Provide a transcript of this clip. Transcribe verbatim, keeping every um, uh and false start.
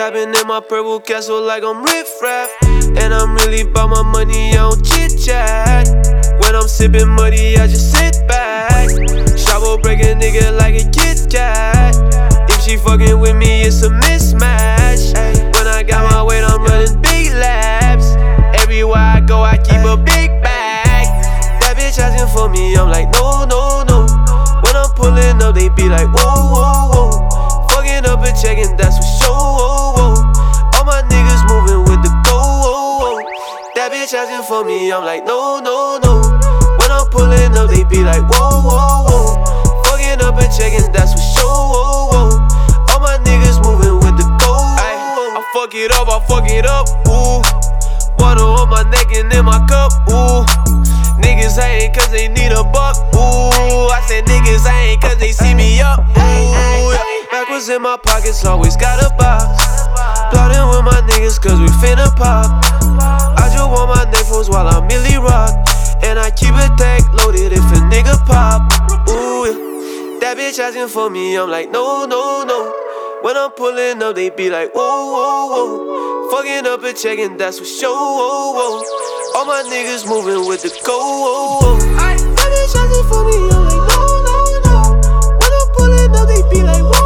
Vibing in my purple castle like I'm Riff Raff. And I'm really bout my money, I don't chit chat. When I'm sipping muddy, I just sit back. Shabo break a nigga like a Kit Kat. If she fucking with me, it's a mismatch. When I got my weight, I'm running big laps. Everywhere I go, I keep a big bag. That bitch asking for me, I'm like, no, no, no. When I'm pulling up, they be like, whoa, whoa, whoa. Fucking up and checking, that's for sure, whoa, whoa. All my niggas moving with the go, whoa, whoa. That bitch asking for me, I'm like, no, no, no. When I'm pulling up, they be like, whoa, whoa, whoa. Fucking up and checking, that's for sure, whoa, whoa. All my niggas moving with the go, I fuck it up, I fuck it up, ooh. Water on my neck and in my cup, ooh. Niggas hatin' cause they need a buck, ooh. I said niggas ain't cause they see me up, ooh. Backwards in my pockets, always got a box. Plotting with my niggas cause we finna pop. I just want my neck froze while I'm Millie Rock. And I keep a tag loaded if a nigga pop, ooh yeah. That bitch asking for me, I'm like no, no, no. When I'm pulling up, they be like whoa, whoa, whoa. Fucking up and checking, that's for sure, whoa, whoa. All my niggas moving with the go, whoa, whoa. That bitch asking for me, I'm like no, no, no. When I'm pulling up, they be like whoa.